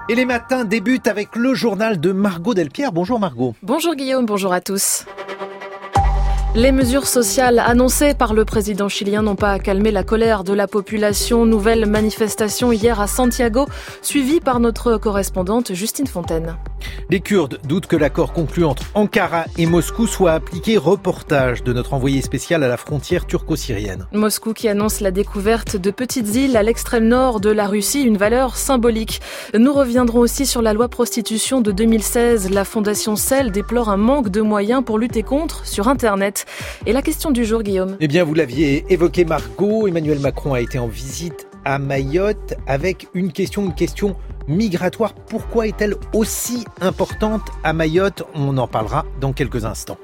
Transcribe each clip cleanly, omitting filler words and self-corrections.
Et les matins débutent avec le journal de Margot Delpierre. Bonjour Margot. Bonjour Guillaume, bonjour à tous. Les mesures sociales annoncées par le président chilien n'ont pas calmé la colère de la population. Nouvelle manifestation hier à Santiago, suivie par notre correspondante Justine Fontaine. Les Kurdes doutent que l'accord conclu entre Ankara et Moscou soit appliqué. Reportage de notre envoyé spécial à la frontière turco-syrienne. Moscou qui annonce la découverte de petites îles à l'extrême nord de la Russie, une valeur symbolique. Nous reviendrons aussi sur la loi prostitution de 2016. La fondation CEL déplore un manque de moyens pour lutter contre sur Internet. Et la question du jour, Guillaume. Eh bien, vous l'aviez évoqué Margot, Emmanuel Macron a été en visite à Mayotte avec une question migratoire. Pourquoi est-elle aussi importante à Mayotte ? On en parlera dans quelques instants.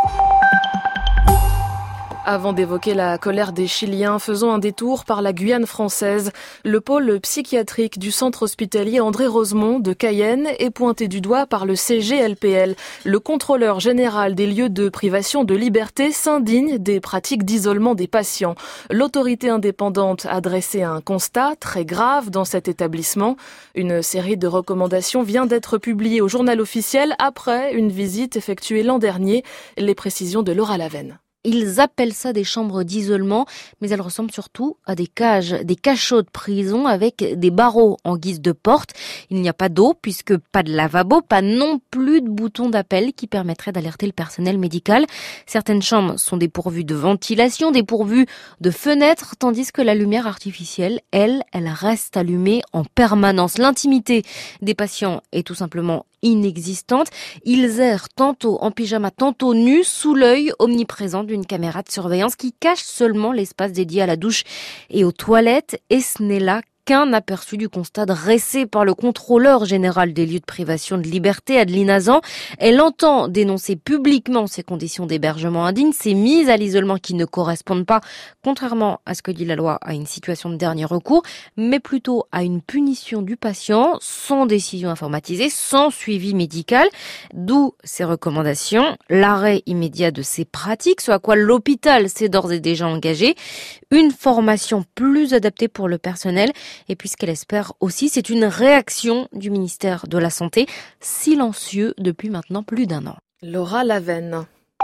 Avant d'évoquer la colère des Chiliens, faisons un détour par la Guyane française. Le pôle psychiatrique du centre hospitalier André Rosemont de Cayenne est pointé du doigt par le CGLPL. Le contrôleur général des lieux de privation de liberté s'indigne des pratiques d'isolement des patients. L'autorité indépendante a dressé un constat très grave dans cet établissement. Une série de recommandations vient d'être publiée au journal officiel après une visite effectuée l'an dernier. Les précisions de Laura Lavenne. Ils appellent ça des chambres d'isolement, mais elles ressemblent surtout à des cages, des cachots de prison avec des barreaux en guise de porte. Il n'y a pas d'eau puisque pas de lavabo, pas non plus de boutons d'appel qui permettraient d'alerter le personnel médical. Certaines chambres sont dépourvues de ventilation, dépourvues de fenêtres, tandis que la lumière artificielle, elle reste allumée en permanence. L'intimité des patients est tout simplement inexistante. Ils errent tantôt en pyjama, tantôt nus, sous l'œil omniprésent d'une caméra de surveillance qui cache seulement l'espace dédié à la douche et aux toilettes. Et ce n'est là qu'un aperçu du constat dressé par le contrôleur général des lieux de privation de liberté, Adeline Hazan. Elle entend dénoncer publiquement ces conditions d'hébergement indignes, ces mises à l'isolement qui ne correspondent pas, contrairement à ce que dit la loi, à une situation de dernier recours, mais plutôt à une punition du patient, sans décision informatisée, sans suivi médical. D'où ces recommandations, l'arrêt immédiat de ces pratiques, ce à quoi l'hôpital s'est d'ores et déjà engagé, une formation plus adaptée pour le personnel. Et puis ce qu'elle espère aussi, c'est une réaction du ministère de la Santé, silencieux depuis maintenant plus d'un an. Laura Lavenne.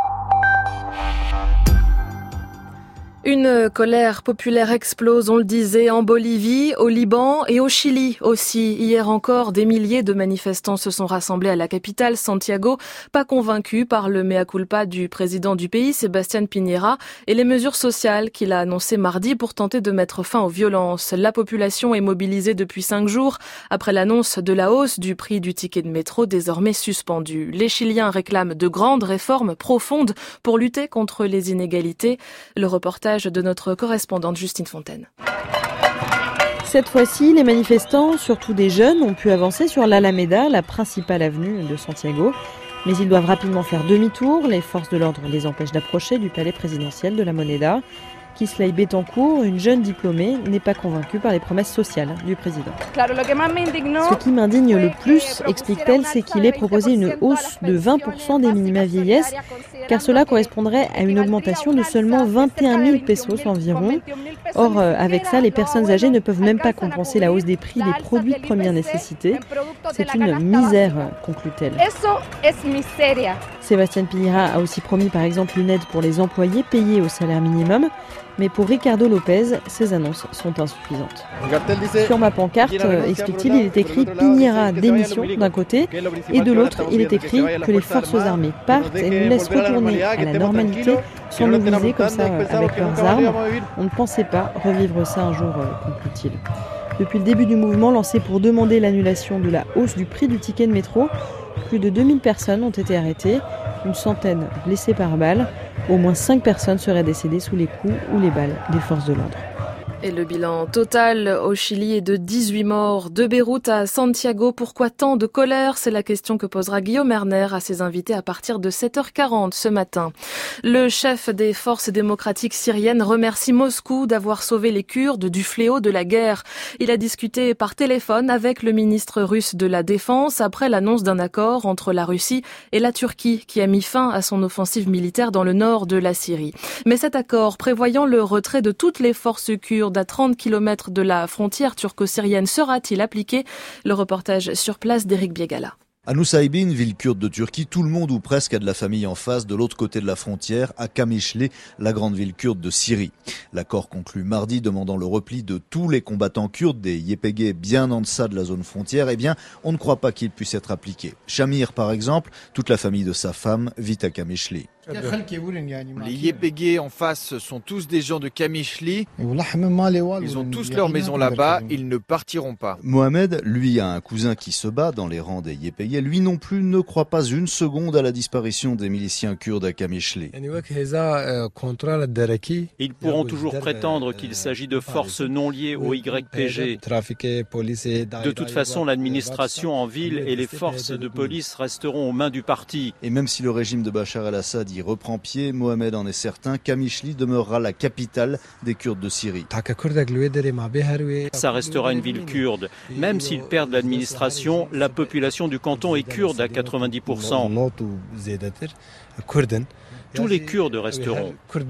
Une colère populaire explose, on le disait, en Bolivie, au Liban et au Chili aussi. Hier encore, des milliers de manifestants se sont rassemblés à la capitale, Santiago, pas convaincus par le mea culpa du président du pays, Sebastián Piñera, et les mesures sociales qu'il a annoncées mardi pour tenter de mettre fin aux violences. La population est mobilisée depuis 5 jours après l'annonce de la hausse du prix du ticket de métro désormais suspendu. Les Chiliens réclament de grandes réformes profondes pour lutter contre les inégalités. Le reportage de notre correspondante Justine Fontaine. Cette fois-ci, les manifestants, surtout des jeunes, ont pu avancer sur l'Alameda, la principale avenue de Santiago. Mais ils doivent rapidement faire demi-tour. Les forces de l'ordre les empêchent d'approcher du palais présidentiel de la Moneda. Kisley Betancourt, une jeune diplômée, n'est pas convaincue par les promesses sociales du président. Ce qui m'indigne le plus, explique-t-elle, c'est qu'il ait proposé une hausse de 20% des minima vieillesse, car cela correspondrait à une augmentation de seulement 21 000 pesos environ. Or, avec ça, les personnes âgées ne peuvent même pas compenser la hausse des prix des produits de première nécessité. C'est une misère, conclut-elle. Sebastián Piñera a aussi promis par exemple une aide pour les employés payés au salaire minimum. Mais pour Ricardo Lopez, ces annonces sont insuffisantes. Sur ma pancarte, explique-t-il, il est écrit Piñera démission d'un côté et de l'autre, il est écrit que les forces armées partent et nous laissent retourner à la normalité sans nous viser comme ça avec leurs armes. On ne pensait pas revivre ça un jour, conclut-il. Depuis le début du mouvement lancé pour demander l'annulation de la hausse du prix du ticket de métro, plus de 2000 personnes ont été arrêtées, une centaine blessées par balle. Au moins 5 personnes seraient décédées sous les coups ou les balles des forces de l'ordre. Et le bilan total au Chili est de 18 morts. De Beyrouth à Santiago, pourquoi tant de colère ? C'est la question que posera Guillaume Erner à ses invités à partir de 7h40 ce matin. Le chef des forces démocratiques syriennes remercie Moscou d'avoir sauvé les Kurdes du fléau de la guerre. Il a discuté par téléphone avec le ministre russe de la Défense après l'annonce d'un accord entre la Russie et la Turquie qui a mis fin à son offensive militaire dans le nord de la Syrie. Mais cet accord prévoyant le retrait de toutes les forces kurdes kurdes à 30 km de la frontière turco-syrienne sera-t-il appliqué? Le reportage sur place d'Éric Biegala. À Nusaybin, ville kurde de Turquie, tout le monde ou presque a de la famille en face, de l'autre côté de la frontière, à Kamışlı, la grande ville kurde de Syrie. L'accord conclu mardi demandant le repli de tous les combattants kurdes des YPG bien en deçà de la zone frontière, eh bien, on ne croit pas qu'il puisse être appliqué. Shamir, par exemple, toute la famille de sa femme vit à Kamışlı. Les YPG en face sont tous des gens de Kamışlı. Ils ont tous leur maison là-bas, ils ne partiront pas. Mohamed, lui, a un cousin qui se bat dans les rangs des YPG. Lui non plus ne croit pas une seconde à la disparition des miliciens kurdes à Kamışlı. Ils pourront toujours prétendre qu'il s'agit de forces non liées au YPG. De toute façon, l'administration en ville et les forces de police resteront aux mains du parti. Et même si le régime de Bachar el-Assad y reprend pied, Mohamed en est certain, Kamışlı demeurera la capitale des Kurdes de Syrie. Ça restera une ville kurde. Même s'ils perdent l'administration, la population du canton est kurde à 90%. Tous les Kurdes resteront.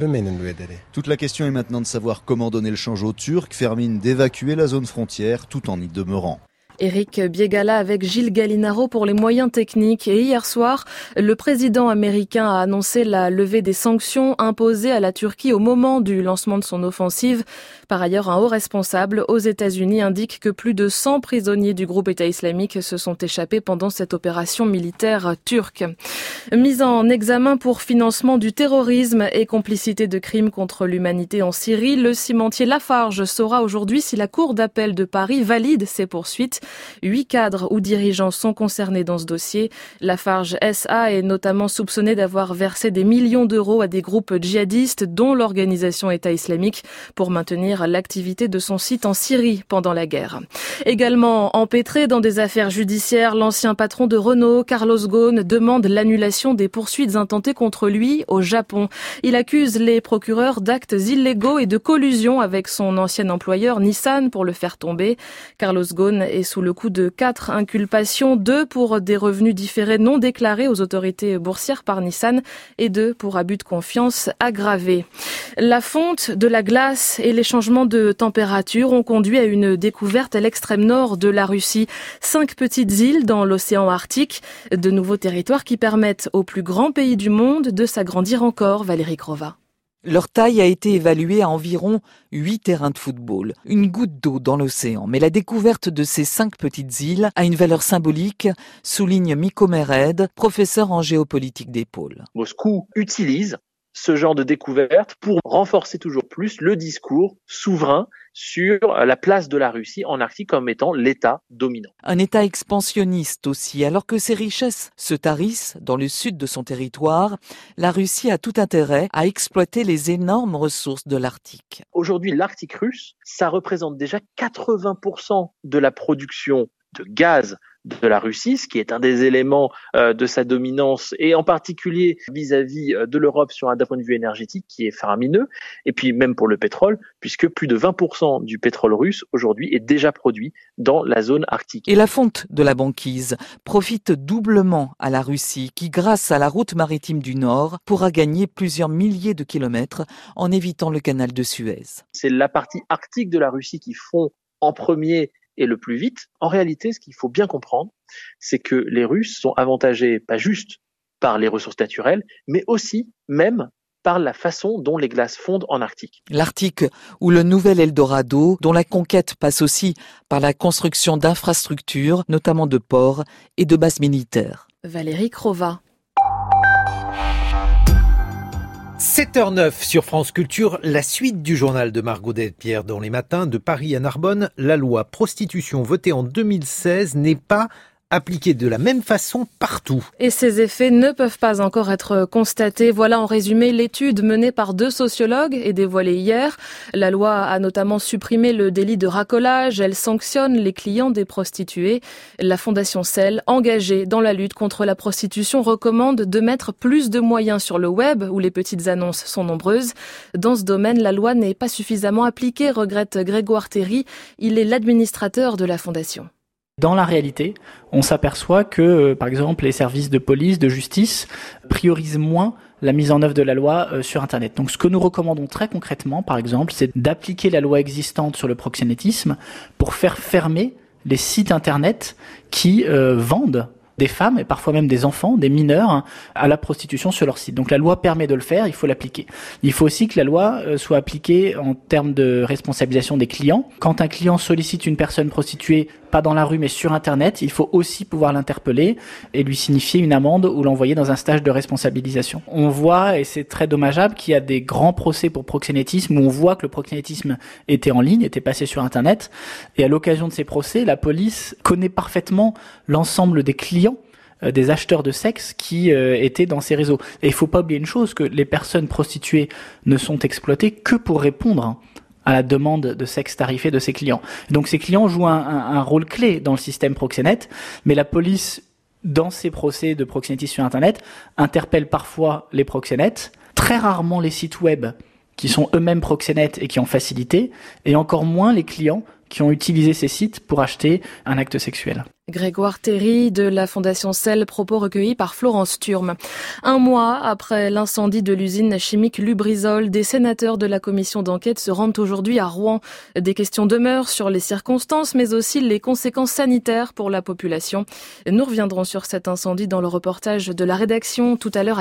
Toute la question est maintenant de savoir comment donner le change aux Turcs, faire mine d'évacuer la zone frontière tout en y demeurant. Éric Biegala avec Gilles Gallinaro pour les moyens techniques. Et hier soir, le président américain a annoncé la levée des sanctions imposées à la Turquie au moment du lancement de son offensive. Par ailleurs, un haut responsable aux États-Unis indique que plus de 100 prisonniers du groupe État islamique se sont échappés pendant cette opération militaire turque. Mise en examen pour financement du terrorisme et complicité de crimes contre l'humanité en Syrie, le cimentier Lafarge saura aujourd'hui si la Cour d'appel de Paris valide ses poursuites. 8 cadres ou dirigeants sont concernés dans ce dossier. Lafarge SA est notamment soupçonné d'avoir versé des millions d'euros à des groupes djihadistes, dont l'organisation État islamique, pour maintenir l'activité de son site en Syrie pendant la guerre. Également empêtré dans des affaires judiciaires, l'ancien patron de Renault, Carlos Ghosn, demande l'annulation des poursuites intentées contre lui au Japon. Il accuse les procureurs d'actes illégaux et de collusion avec son ancien employeur Nissan pour le faire tomber. Carlos Ghosn est sous le coup de 4 inculpations, 2 pour des revenus différés non déclarés aux autorités boursières par Nissan et 2 pour abus de confiance aggravé. La fonte de la glace et les changements de température ont conduit à une découverte à l'extrême nord de la Russie. 5 petites îles dans l'océan Arctique, de nouveaux territoires qui permettent au plus grand pays du monde de s'agrandir encore. Valérie Krova. Leur taille a été évaluée à environ 8 terrains de football, une goutte d'eau dans l'océan. Mais la découverte de ces 5 petites îles a une valeur symbolique, souligne Mikko Mered, professeur en géopolitique des pôles. Moscou utilise ce genre de découverte pour renforcer toujours plus le discours souverain sur la place de la Russie en Arctique comme étant l'État dominant. Un État expansionniste aussi. Alors que ses richesses se tarissent dans le sud de son territoire, la Russie a tout intérêt à exploiter les énormes ressources de l'Arctique. Aujourd'hui, l'Arctique russe, ça représente déjà 80% de la production de gaz de la Russie, ce qui est un des éléments de sa dominance, et en particulier vis-à-vis de l'Europe sur un point de vue énergétique qui est faramineux, et puis même pour le pétrole, puisque plus de 20% du pétrole russe aujourd'hui est déjà produit dans la zone arctique. Et la fonte de la banquise profite doublement à la Russie, qui grâce à la route maritime du Nord pourra gagner plusieurs milliers de kilomètres en évitant le canal de Suez. C'est la partie arctique de la Russie qui fond en premier et le plus vite. En réalité, ce qu'il faut bien comprendre, c'est que les Russes sont avantagés pas juste par les ressources naturelles, mais aussi même par la façon dont les glaces fondent en Arctique. L'Arctique ou le nouvel Eldorado, dont la conquête passe aussi par la construction d'infrastructures, notamment de ports et de bases militaires. Valérie Krova. 7h09 sur France Culture, la suite du journal de Margot Delpierre dans les matins. De Paris à Narbonne, la loi prostitution votée en 2016 n'est pas appliquée de la même façon partout. Et ces effets ne peuvent pas encore être constatés. Voilà en résumé l'étude menée par 2 sociologues et dévoilée hier. La loi a notamment supprimé le délit de racolage. Elle sanctionne les clients des prostituées. La Fondation Cell, engagée dans la lutte contre la prostitution, recommande de mettre plus de moyens sur le web où les petites annonces sont nombreuses. Dans ce domaine, la loi n'est pas suffisamment appliquée, regrette Grégoire Théry. Il est l'administrateur de la Fondation. Dans la réalité, on s'aperçoit que, par exemple, les services de police, de justice priorisent moins la mise en œuvre de la loi sur Internet. Donc ce que nous recommandons très concrètement, par exemple, c'est d'appliquer la loi existante sur le proxénétisme pour faire fermer les sites Internet qui vendent des femmes et parfois même des enfants, des mineurs, à la prostitution sur leur site. Donc la loi permet de le faire, il faut l'appliquer. Il faut aussi que la loi soit appliquée en termes de responsabilisation des clients. Quand un client sollicite une personne prostituée, pas dans la rue mais sur Internet, il faut aussi pouvoir l'interpeller et lui signifier une amende ou l'envoyer dans un stage de responsabilisation. On voit, et c'est très dommageable, qu'il y a des grands procès pour proxénétisme où on voit que le proxénétisme était en ligne, était passé sur Internet. Et à l'occasion de ces procès, la police connaît parfaitement l'ensemble des clients, des acheteurs de sexe qui étaient dans ces réseaux. Et il faut pas oublier une chose, que les personnes prostituées ne sont exploitées que pour répondre à la demande de sexe tarifé de ses clients. Donc ces clients jouent un rôle clé dans le système proxénète, mais la police, dans ces procès de proxénétisme sur Internet, interpelle parfois les proxénètes, très rarement les sites web qui sont eux-mêmes proxénètes et qui ont facilité, et encore moins les clients qui ont utilisé ces sites pour acheter un acte sexuel. Grégoire Théry de la Fondation Cell, propos recueillis par Florence Thurme. Un mois après l'incendie de l'usine chimique Lubrizol, des sénateurs de la commission d'enquête se rendent aujourd'hui à Rouen. Des questions demeurent sur les circonstances, mais aussi les conséquences sanitaires pour la population. Nous reviendrons sur cet incendie dans le reportage de la rédaction tout à l'heure à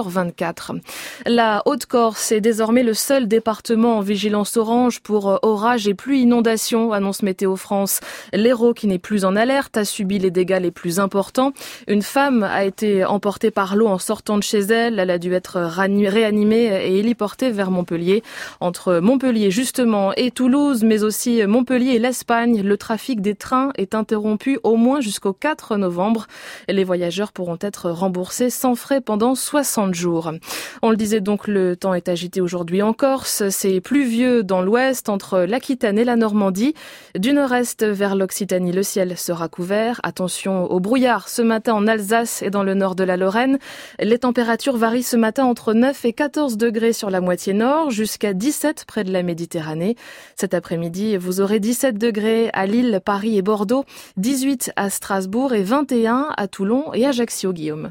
7h24. La Haute-Corse est désormais le seul département en vigilance orange pour orages et pluies inondations, annonce Météo France. L'Hérault, qui n'est plus en alerte, a subi les dégâts les plus importants. Une femme a été emportée par l'eau en sortant de chez elle. Elle a dû être réanimée et héliportée vers Montpellier. Entre Montpellier justement et Toulouse, mais aussi Montpellier et l'Espagne, le trafic des trains est interrompu au moins jusqu'au 4 novembre. Les voyageurs pourront être remboursés sans frais pendant 60 jours. On le disait donc, le temps est agité aujourd'hui en Corse. C'est pluvieux dans l'ouest entre l'Aquitaine et la Normandie. Du nord-est vers l'Occitanie, le ciel sera couvert. Attention au brouillard ce matin en Alsace et dans le nord de la Lorraine. Les températures varient ce matin entre 9 et 14 degrés sur la moitié nord, jusqu'à 17 près de la Méditerranée. Cet après-midi, vous aurez 17 degrés à Lille, Paris et Bordeaux, 18 à Strasbourg et 21 à Toulon et Ajaccio, Guillaume.